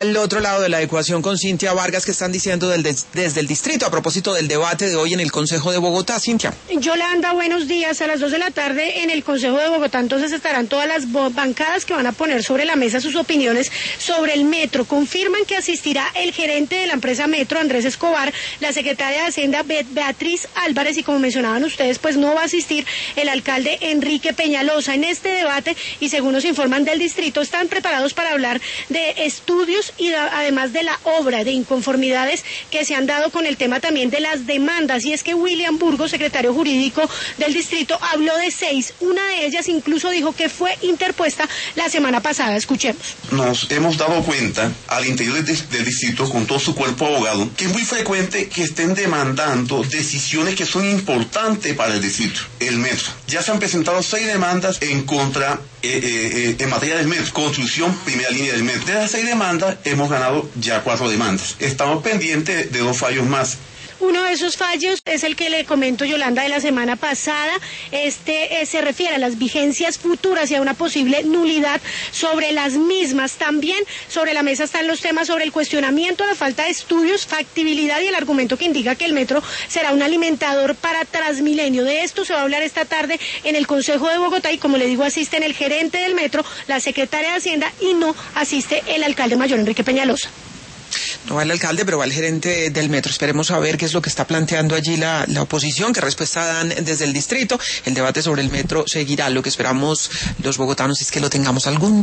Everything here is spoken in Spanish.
Al otro lado de la ecuación con Cintia Vargas, que están diciendo desde el distrito a propósito del debate de hoy en el Consejo de Bogotá. Cintia. Yolanda, buenos días. A las 2 de la tarde en el Consejo de Bogotá entonces estarán todas las bancadas que van a poner sobre la mesa sus opiniones sobre el metro. Confirman que asistirá el gerente de la empresa Metro, Andrés Escobar, la secretaria de Hacienda, Beatriz Álvarez, y como mencionaban ustedes, pues no va a asistir el alcalde Enrique Peñalosa. En este debate, y según nos informan del distrito, están preparados para hablar de estudios y además de la obra, de inconformidades que se han dado con el tema también de las demandas. Y es que William Burgos, secretario jurídico del distrito, habló de 6. Una de ellas incluso dijo que fue interpuesta la semana pasada. Escuchemos. Nos hemos dado cuenta al interior del distrito, con todo su cuerpo abogado, que es muy frecuente que estén demandando decisiones que son importantes para el distrito, el metro. Ya se han presentado 6 demandas en contra en materia del metro, construcción primera línea del metro. De las 6 demandas hemos ganado ya 4 demandas. Estamos pendientes de 2 fallos más. Uno de esos fallos es el que le comento, Yolanda, de la semana pasada. Se refiere a las vigencias futuras y a una posible nulidad sobre las mismas. También sobre la mesa están los temas sobre el cuestionamiento, la falta de estudios, factibilidad y el argumento que indica que el metro será un alimentador para Transmilenio. De esto se va a hablar esta tarde en el Consejo de Bogotá y, como le digo, asisten el gerente del metro, la secretaria de Hacienda y no asiste el alcalde mayor, Enrique Peñalosa. No va el alcalde, pero va el gerente del metro. Esperemos a ver qué es lo que está planteando allí la oposición, qué respuesta dan desde el distrito. El debate sobre el metro seguirá. Lo que esperamos los bogotanos es que lo tengamos algún